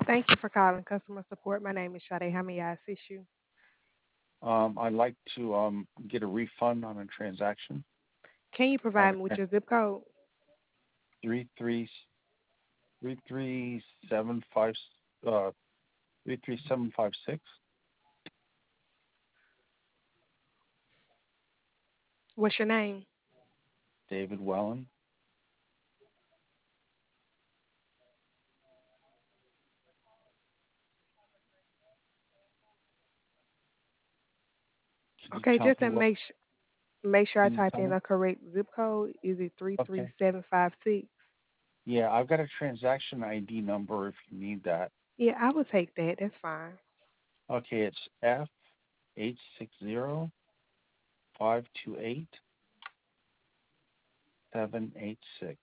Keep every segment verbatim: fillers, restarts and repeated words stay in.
Thank you for calling customer support. My name is Sade. How may I assist you? Um, I'd like to um, get a refund on a transaction. Can you I have provide a me with tra- your zip code? three three three three seven five uh three three seven five six. What's your name? David Wellen. Can you Okay, tell just me to what? make sh- make sure I Can you type tell in me? the correct zip code. Is it three three Okay. seven five six? Yeah, I've got a transaction I D number if you need that. Yeah, I will take that. That's fine. Okay, it's F eight six zero five two eight seven eight six.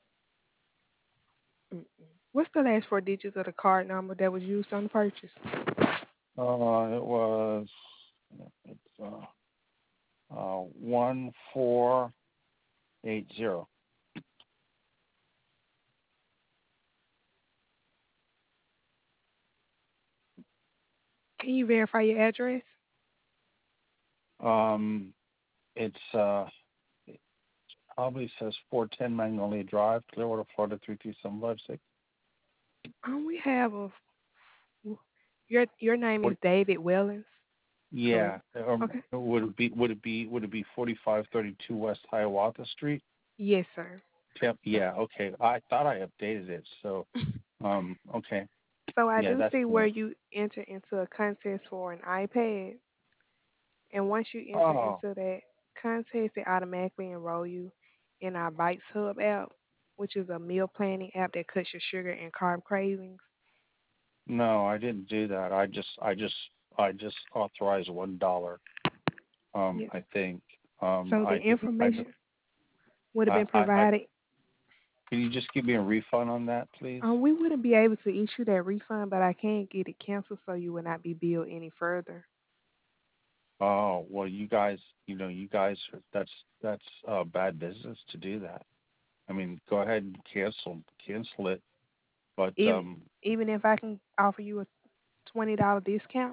Mm-mm. What's the last four digits of the card number that was used on the purchase? Uh, it was it's uh, uh one four eight zero. Can you verify your address? Um, it's uh, it probably says four ten Magnolia Drive, Clearwater, Florida three three seven five six. Um, we have a your your name is What? David Wellens, correct? Yeah. Um, Okay. would it be would it be would it be forty five thirty two West Hiawatha Street? Yes, sir. Yep. So, Yeah. Okay. I thought I updated it. So, um, okay. so I Yeah, do that's see the where one. you enter into a contest for an iPad. And once you enter Oh into that contest, it automatically enroll you in our Bites Hub app, which is a meal planning app that cuts your sugar and carb cravings. no, I didn't do that. I just I just I just authorized one dollar. Um, Yes. I think. Um, So the I did. I did. information would have I, been I, I provided. Can you just give me a refund on that, please? Um, we wouldn't be able to issue that refund, but I can get it canceled so you will not be billed any further. Oh, well, you guys, you know, you guys, are- that's that's uh, bad business to do that. I mean, go ahead and cancel cancel it, but Even um, even if I can offer you a twenty dollar discount.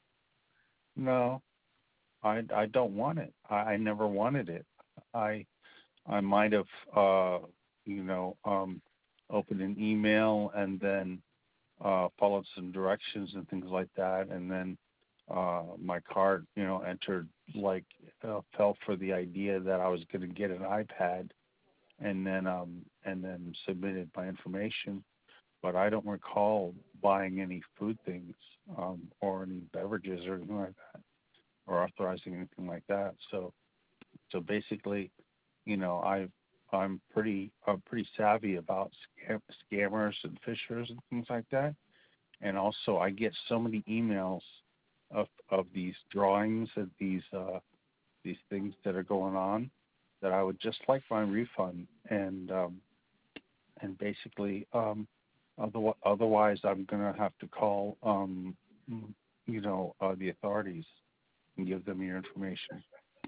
no, I I don't want it. I, I never wanted it. I I might have, uh, you know, um, opened an email and then uh, followed some directions and things like that, and then uh, my card, you know, entered like uh, fell for the idea that I was going to get an iPad, and then um, and then submitted my information. But I don't recall buying any food things um, or any beverages or anything like that, or authorizing anything like that. So so basically, you know, I I'm pretty I'm pretty savvy about scam, scammers and fishers and things like that. And also, I get so many emails of of these drawings and these uh, these things that are going on that I would just like my refund. And um, and basically, um, otherwise, otherwise I'm gonna have to call um, you know uh, the authorities and give them your information.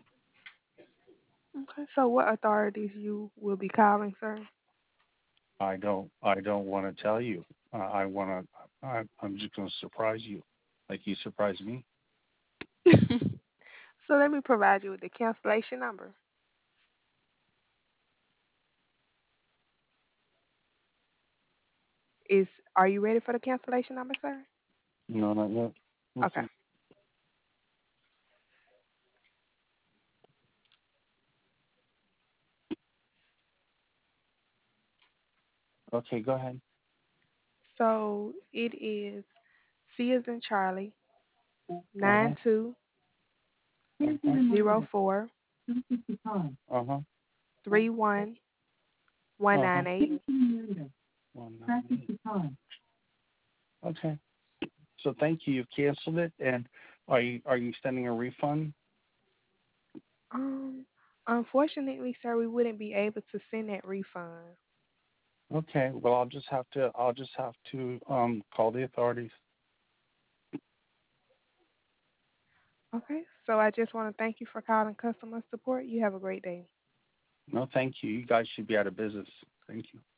Okay. So what authorities you will be calling, sir? I don't I don't want to tell you. Uh, I want to. I, I'm just gonna surprise you, like you surprised me. So let me provide you with the cancellation number. Is Are you ready for the cancellation number, sir? No, not yet. Okay. Mhm. Okay, go ahead. So it is C as in Charlie Uh nine huh. two zero four Uh huh. three one one Uh huh. nine eight. One ninety eight. Okay. So thank you. You've canceled it, and are you are you sending a refund? Um, unfortunately, sir, we wouldn't be able to send that refund. Okay. Well, I'll just have to I'll just have to um call the authorities. Okay. So I just want to thank you for calling customer support. You have a great day. No, thank you. You guys should be out of business. Thank you.